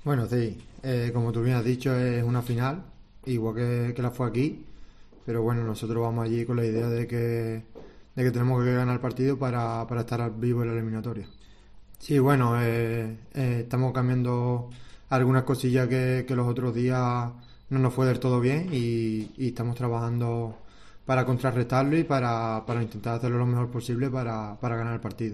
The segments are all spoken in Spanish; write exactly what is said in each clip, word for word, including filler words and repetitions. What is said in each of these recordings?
Bueno, sí, eh, como tú bien has dicho, es una final, igual que, que la fue aquí, pero bueno, nosotros vamos allí con la idea de que, de que tenemos que ganar el partido para, para estar vivo en la eliminatoria. Sí, bueno, eh, eh, estamos cambiando algunas cosillas que, que los otros días no nos fue del todo bien y, y estamos trabajando para contrarrestarlo y para, para intentar hacerlo lo mejor posible para, para ganar el partido.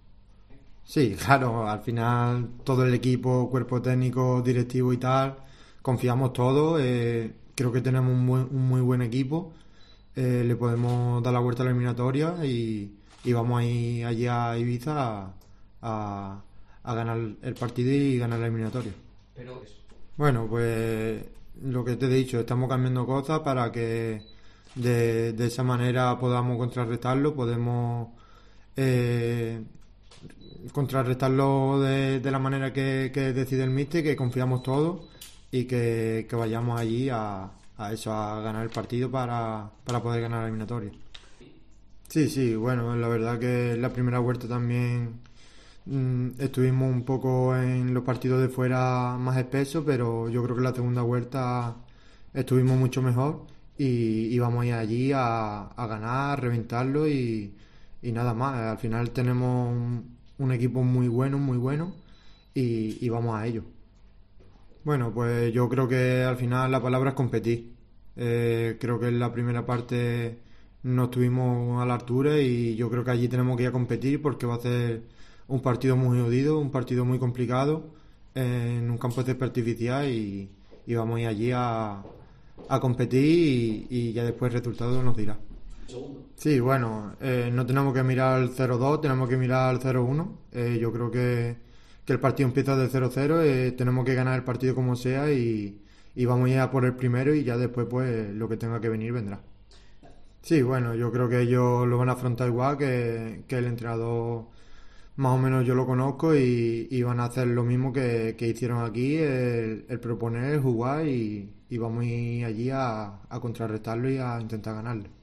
Sí, claro, al final todo el equipo, cuerpo técnico, directivo y tal, confiamos todos. Eh, creo que tenemos un, buen- un muy buen equipo. Eh, le podemos dar la vuelta a la eliminatoria y, y vamos a ir allí a Ibiza a, a- a ganar el partido y ganar la eliminatoria. Bueno, pues lo que te he dicho, estamos cambiando cosas para que de, de esa manera podamos contrarrestarlo, podemos eh, contrarrestarlo de, de la manera que, que decide el míster, que confiamos todos y que, que vayamos allí a, a eso, a ganar el partido para, para poder ganar la eliminatoria. Sí, sí, bueno, la verdad que en la primera vuelta también mm, estuvimos un poco en los partidos de fuera más espesos, pero yo creo que en la segunda vuelta estuvimos mucho mejor y íbamos a ir allí a, a ganar, a reventarlo y, y nada más. Al final tenemos un, un equipo muy bueno, muy bueno y, y vamos a ello. Bueno, pues yo creo que al final la palabra es competir. Eh, creo que en la primera parte no estuvimos a la altura y yo creo que allí tenemos que ir a competir porque va a ser un partido muy jodido, un partido muy complicado en un campo de césped artificial y, y vamos a ir allí a, a competir y, y ya después el resultado nos dirá. Sí, bueno, eh, no tenemos que mirar al cero dos, tenemos que mirar al cero uno. Eh, yo creo que, que el partido empieza de cero cero, eh, tenemos que ganar el partido como sea y, y vamos a ir a por el primero y ya después pues lo que tenga que venir vendrá. Sí, bueno, yo creo que ellos lo van a afrontar igual que, que el entrenador, más o menos yo lo conozco y, y van a hacer lo mismo que, que hicieron aquí, el, el proponer, jugar y, y vamos a ir allí a, a contrarrestarlo y a intentar ganarlo.